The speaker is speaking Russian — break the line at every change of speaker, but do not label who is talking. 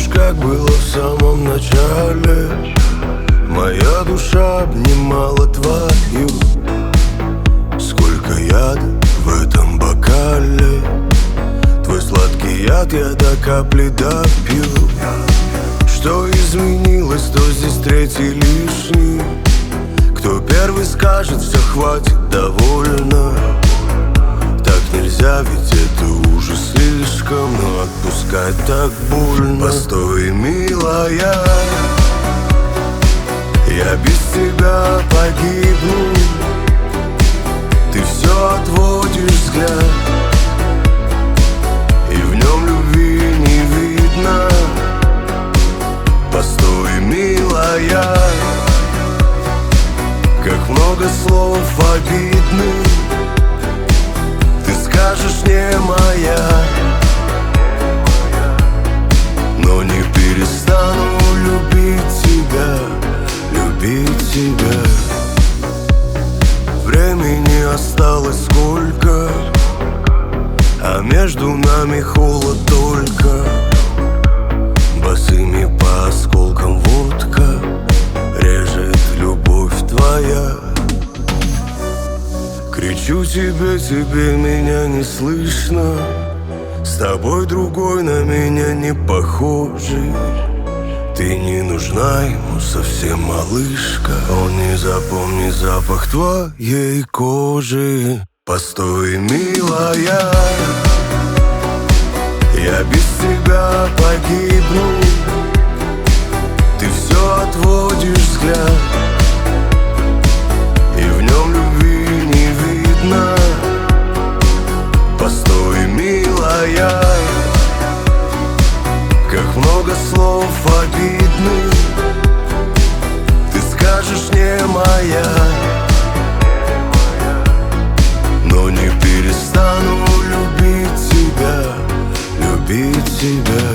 Помнишь, как было в самом начале? Моя душа обнимала твою. Сколько яда в этом бокале. Твой сладкий яд я до капли допью. Что изменилось, кто здесь третий лишний? Кто первый скажет: все, хватит, довольно. Так нельзя, ведь это уже слишком. Но отпускать так больно. Постой, милая, я без тебя погибну. Ты все отводишь взгляд, и в нем любви не видно. Постой, милая, как много слов обидных. Ты скажешь: не моя, но не перестану любить тебя, любить тебя. Времени осталось сколько, а между нами холод только. Босыми по осколкам водка режет любовь твоя. Кричу тебе, тебе меня не слышно. С тобой другой на меня не похожий. Ты не нужна ему совсем, малышка. Он не запомнит запах твоей кожи. Постой, милая, я без тебя погибну. Ты все отводишь взгляд, и в нем любви не видно. Постой, милая, как много слов обидных. Ты скажешь: не моя, но не перестану любить тебя, любить тебя.